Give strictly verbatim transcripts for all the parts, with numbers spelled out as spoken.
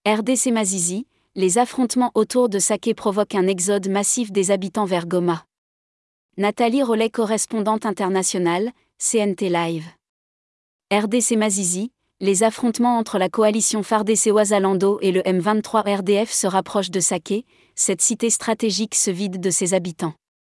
R D C Masisi, les affrontements autour de Saké provoquent un exode massif des habitants vers Goma. Nathalie Rollet, correspondante internationale, C N T Live. R D C Masisi, les affrontements entre la coalition F A R D C Ouazalando et le M vingt-trois R D F se rapprochent de Saké, cette cité stratégique se vide de ses habitants.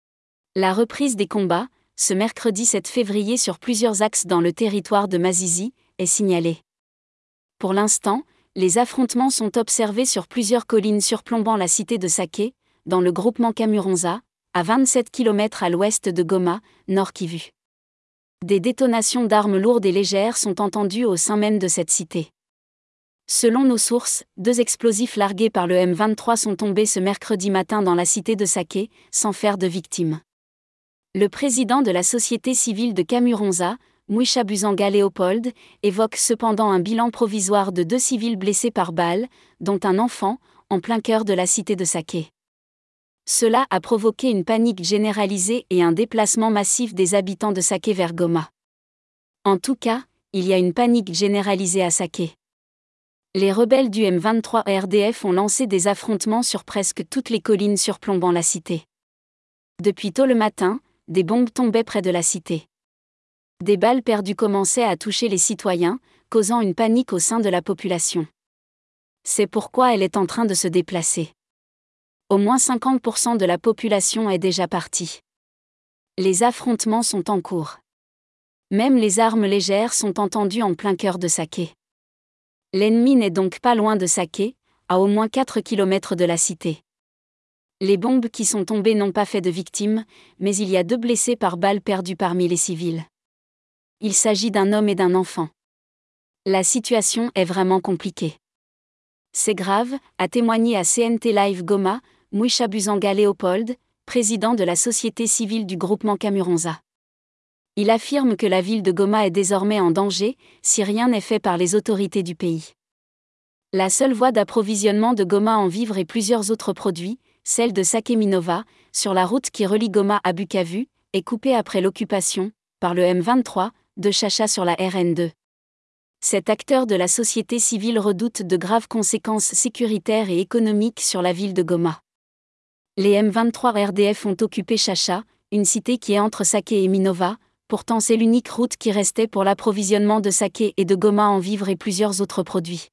La reprise des combats, ce mercredi sept février sur plusieurs axes dans le territoire de Masisi, est signalée. Pour l'instant, les affrontements sont observés sur plusieurs collines surplombant la cité de Saké, dans le groupement Kamuronza, à vingt-sept kilomètres à l'ouest de Goma, Nord Kivu. Des détonations d'armes lourdes et légères sont entendues au sein même de cette cité. Selon nos sources, deux explosifs largués par le M vingt-trois sont tombés ce mercredi matin dans la cité de Saké, sans faire de victimes. Le président de la société civile de Kamuronza, Mwisha Buzanga Léopold, évoque cependant un bilan provisoire de deux civils blessés par balles, dont un enfant, en plein cœur de la cité de Saké. Cela a provoqué une panique généralisée et un déplacement massif des habitants de Saké vers Goma. En tout cas, il y a une panique généralisée à Saké. Les rebelles du M vingt-trois R D F ont lancé des affrontements sur presque toutes les collines surplombant la cité. Depuis tôt le matin, des bombes tombaient près de la cité. Des balles perdues commençaient à toucher les citoyens, causant une panique au sein de la population. C'est pourquoi elle est en train de se déplacer. Au moins cinquante pour cent de la population est déjà partie. Les affrontements sont en cours. Même les armes légères sont entendues en plein cœur de Saké. L'ennemi n'est donc pas loin de Saké, à au moins quatre kilomètres de la cité. Les bombes qui sont tombées n'ont pas fait de victimes, mais il y a deux blessés par balles perdues parmi les civils. Il s'agit d'un homme et d'un enfant. La situation est vraiment compliquée. C'est grave, a témoigné à C N T Live Goma, Mwisha Buzanga Léopold, président de la société civile du groupement Kamuronza. Il affirme que la ville de Goma est désormais en danger, si rien n'est fait par les autorités du pays. La seule voie d'approvisionnement de Goma en vivres et plusieurs autres produits, celle de Saké Minova, sur la route qui relie Goma à Bukavu, est coupée après l'occupation, par le M vingt-trois, de Chacha sur la R N deux. Cet acteur de la société civile redoute de graves conséquences sécuritaires et économiques sur la ville de Goma. Les M vingt-trois R D F ont occupé Chacha, une cité qui est entre Saké et Minova, pourtant c'est l'unique route qui restait pour l'approvisionnement de Saké et de Goma en vivres et plusieurs autres produits.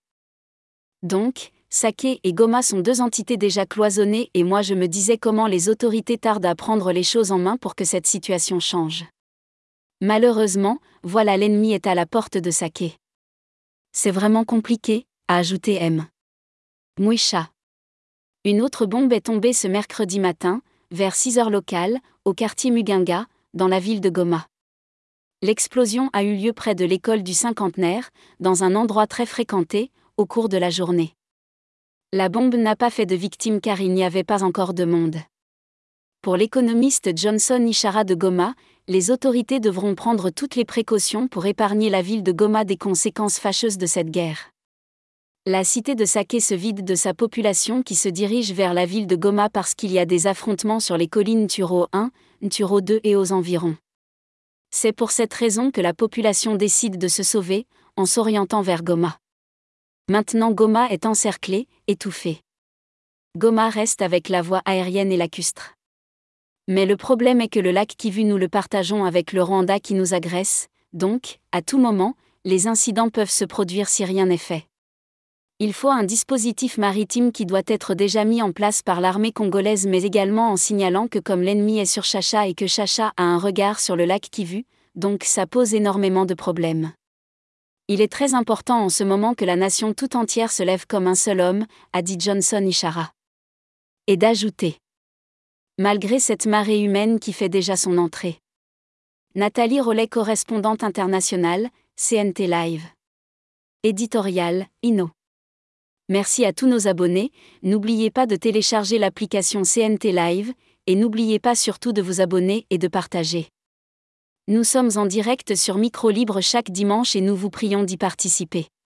Donc, Saké et Goma sont deux entités déjà cloisonnées et moi je me disais comment les autorités tardent à prendre les choses en main pour que cette situation change. Malheureusement, voilà, l'ennemi est à la porte de Saké. C'est vraiment compliqué, a ajouté M. Mwisha. Une autre bombe est tombée ce mercredi matin, vers six heures locales, au quartier Mugunga, dans la ville de Goma. L'explosion a eu lieu près de l'école du cinquantenaire, dans un endroit très fréquenté, au cours de la journée. La bombe n'a pas fait de victimes car il n'y avait pas encore de monde. Pour l'économiste Johnson Ishara de Goma, les autorités devront prendre toutes les précautions pour épargner la ville de Goma des conséquences fâcheuses de cette guerre. La cité de Saké se vide de sa population qui se dirige vers la ville de Goma parce qu'il y a des affrontements sur les collines Turo un, Turo deux et aux environs. C'est pour cette raison que la population décide de se sauver, en s'orientant vers Goma. Maintenant Goma est encerclée, étouffée. Goma reste avec la voie aérienne et lacustre. Mais le problème est que le lac Kivu nous le partageons avec le Rwanda qui nous agresse, donc, à tout moment, les incidents peuvent se produire si rien n'est fait. Il faut un dispositif maritime qui doit être déjà mis en place par l'armée congolaise mais également en signalant que comme l'ennemi est sur Chacha et que Chacha a un regard sur le lac Kivu, donc ça pose énormément de problèmes. Il est très important en ce moment que la nation tout entière se lève comme un seul homme, a dit Johnson Ishara. Et d'ajouter. Malgré cette marée humaine qui fait déjà son entrée. Nathalie Rollet, correspondante internationale, C N T Live. Éditorial, Inno. Merci à tous nos abonnés, n'oubliez pas de télécharger l'application C N T Live, et n'oubliez pas surtout de vous abonner et de partager. Nous sommes en direct sur Micro Libre chaque dimanche et nous vous prions d'y participer.